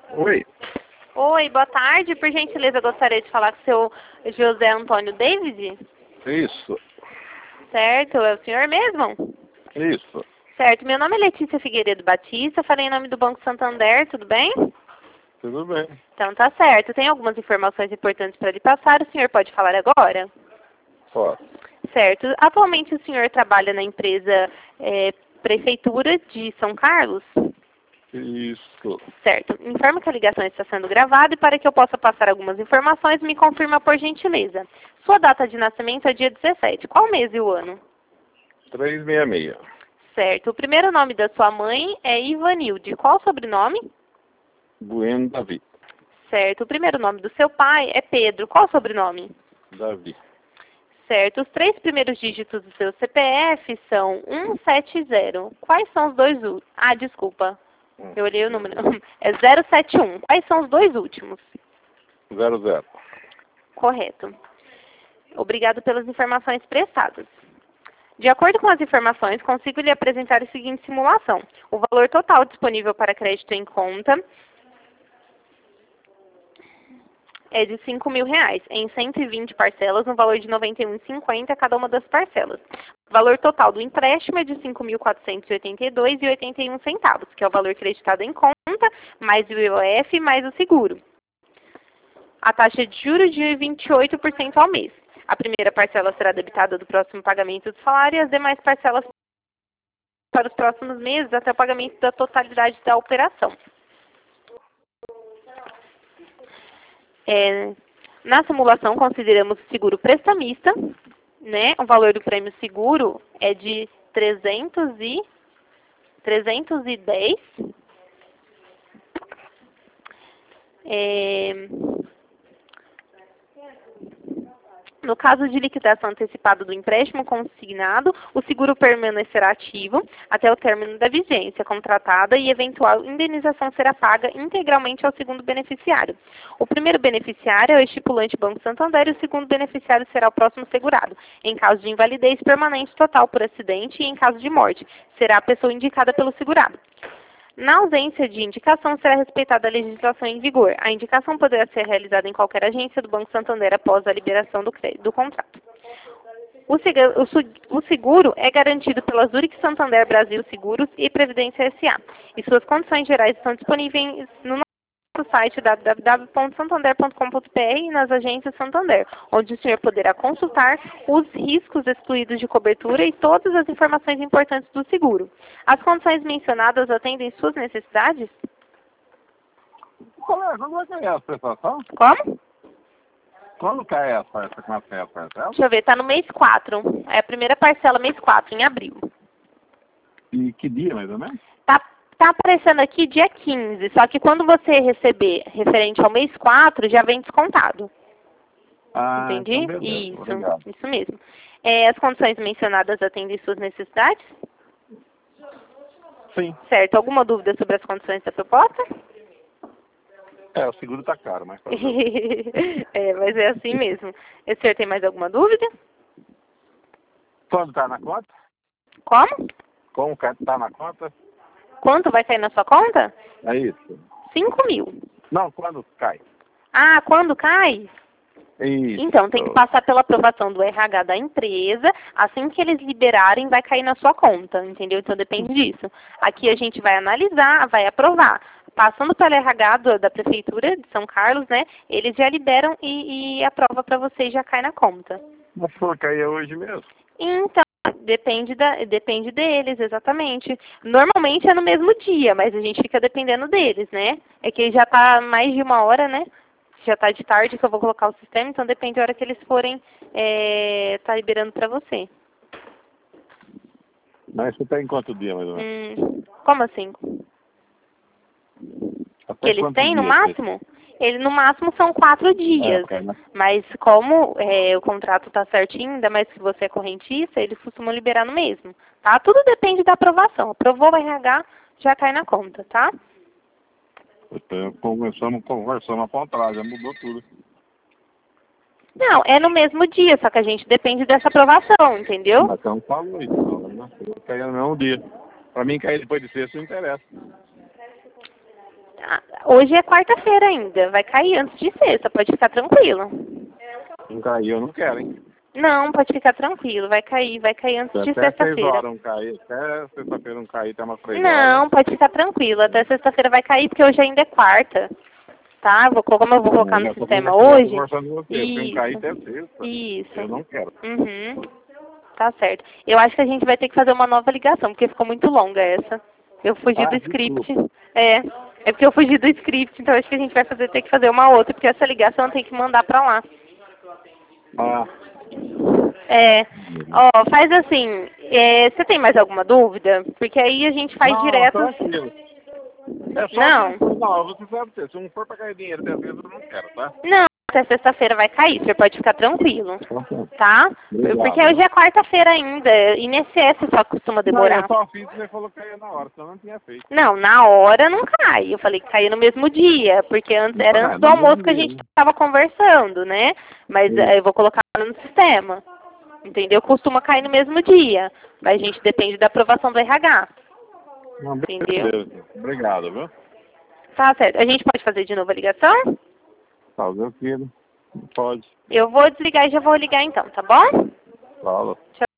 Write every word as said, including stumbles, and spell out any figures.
Oi, Oi, boa tarde. Por gentileza, gostaria de falar com o seu José Antônio David. isso, Certo, é o senhor mesmo? isso, Certo, meu nome é Letícia Figueiredo Batista, falei em nome do Banco Santander, tudo bem? tudo bem. Então tá certo. Tem algumas informações importantes para lhe passar, o senhor pode falar agora? Posso. Certo. Atualmente o senhor trabalha na empresa é, Prefeitura de São Carlos? Isso, Certo. Informe que a ligação está sendo gravada e para que eu possa passar algumas informações, me confirma por gentileza. Sua data de nascimento é dia dezessete. Qual mês e o ano? trezentos e sessenta e seis. Certo. O primeiro nome da sua mãe é Ivanilde. Qual o sobrenome? Bueno Davi. Certo. O primeiro nome do seu pai é Pedro. Qual o sobrenome? Davi. Certo. Os três primeiros dígitos do seu C P F são um sete zero. Quais são os dois últimos? Ah, desculpa. Eu olhei o número. É zero sete um. Quais são os dois últimos? Zero zero. Correto. Obrigado pelas informações prestadas. De acordo com as informações, consigo lhe apresentar a seguinte simulação. O valor total disponível para crédito em conta é de cinco mil reais, em cento e vinte parcelas, no valor de noventa e um reais e cinquenta centavos cada uma das parcelas. O valor total do empréstimo é de cinco mil quatrocentos e oitenta e dois reais e oitenta e um centavos, que é o valor creditado em conta, mais o I O F, mais o seguro. A taxa de juros de vinte e oito por cento ao mês. A primeira parcela será debitada do próximo pagamento do salário e as demais parcelas para os próximos meses até o pagamento da totalidade da operação. É, na simulação, consideramos o seguro prestamista, né? O valor do prêmio seguro é de trezentos e, trezentos e dez. É, no caso de liquidação antecipada do empréstimo consignado, o seguro permanecerá ativo até o término da vigência contratada e eventual indenização será paga integralmente ao segundo beneficiário. O primeiro beneficiário é o estipulante Banco Santander e o segundo beneficiário será o próximo segurado. Em caso de invalidez permanente total por acidente e em caso de morte, será a pessoa indicada pelo segurado. Na ausência de indicação, será respeitada a legislação em vigor. A indicação poderá ser realizada em qualquer agência do Banco Santander após a liberação do, crédito, do contrato. O seguro é garantido pela Zurich Santander Brasil Seguros e Previdência S A E suas condições gerais estão disponíveis no nosso site w w w ponto santander ponto com ponto b r e nas agências Santander, onde o senhor poderá consultar os riscos excluídos de cobertura e todas as informações importantes do seguro. As condições mencionadas atendem suas necessidades? Qual é? Quando vai cair essa prestação? Como? Quando cai essa? Essa começa a cair essa parcela? Deixa eu ver, está no mês quatro. É a primeira parcela, mês quatro, em abril. E que dia, mais ou menos? Tá, tá aparecendo aqui dia quinze, só que quando você receber referente ao mês quatro, já vem descontado. Ah, Entendi? então beleza. Isso, Obrigado. isso mesmo. É, as condições mencionadas atendem suas necessidades? Sim. Certo. Alguma dúvida sobre as condições da proposta? É, o seguro tá caro, mas... É, mas é assim mesmo. O senhor tem mais alguma dúvida? Quando tá na conta? Como? Como cai- tá na conta? Quanto vai cair na sua conta? É isso. Cinco mil. Não, quando cai? Ah, quando cai? Isso. Então, tem que passar pela aprovação do R H da empresa. Assim que eles liberarem, vai cair na sua conta, entendeu? Então, depende disso. Aqui a gente vai analisar, vai aprovar. Passando pelo R H do, da Prefeitura de São Carlos, né? Eles já liberam e, e aprova para você e já cai na conta. Mas for cair hoje mesmo? Então, depende, da, depende deles, exatamente. Normalmente é no mesmo dia, mas a gente fica dependendo deles, né? É que já está mais de uma hora, né? Já está de tarde que eu vou colocar o sistema, então depende da hora que eles forem é, tá liberando para você. Mas você tá em quanto dia, mais ou menos? Hum, como assim? Até Que eles quanto têm no dia, máximo? Ele, no máximo são quatro dias. É, né? Mas como é, o contrato está certinho, ainda mais que você é correntista, eles costumam liberar no mesmo. Tá? Tudo depende da aprovação. Aprovou o R H, já cai na conta, tá? Então, conversamos, conversamos ao contrário, já mudou tudo. Não, é no mesmo dia, só que a gente depende dessa aprovação, entendeu? Mas não falou isso, não, né? Cair no mesmo dia. Pra mim, cair depois de sexta não interessa. Ah, hoje é quarta-feira ainda. Vai cair antes de sexta. Pode ficar tranquilo. Não caiu, eu não quero, hein? Não, pode ficar tranquilo. Vai cair, vai cair antes de Até seis sexta-feira. horas não cair. Até sexta-feira não cair, até umas três horas. Não, pode ficar tranquilo. Até sexta-feira vai cair, porque hoje ainda é quarta. Tá? Vou, como eu vou colocar Eu no já tô sistema conversando- hoje. conversando com você. Se não cair até sexta, Isso. eu não quero. Uhum. Tá certo. Eu acho que a gente vai ter que fazer uma nova ligação, porque ficou muito longa essa. Eu fugi Ah, do script. desculpa. É. É porque eu fugi do script, então acho que a gente vai fazer, ter que fazer uma outra, porque essa ligação tem que mandar pra lá. Ah, É. Ó, faz assim, é, você tem mais alguma dúvida? Porque aí a gente faz não, direto. tranquilo. É só Não. que, não, você sabe, se não for pra cair dinheiro até sexta, eu não quero, tá? Não, até sexta-feira vai cair, você pode ficar tranquilo. Tá? Obrigado. Porque hoje é quarta-feira ainda. I N S S só costuma Não, demorar. eu só fiz e você falou que caía na hora, senão eu não tinha feito. Não, na hora não cai. Eu falei que caía no mesmo dia, porque antes, era Ah, antes do no mesmo almoço que a dia, gente né? estava conversando, né? Mas Sim. eh, eu vou colocar no sistema. Entendeu? Costuma cair no mesmo dia. Mas a gente depende da aprovação do R H. Não, Entendeu? beleza. Obrigado, viu? Tá certo. A gente pode fazer de novo a ligação? Tá, meu filho. Pode. Eu vou desligar e já vou ligar então, tá bom? Fala. Tchau.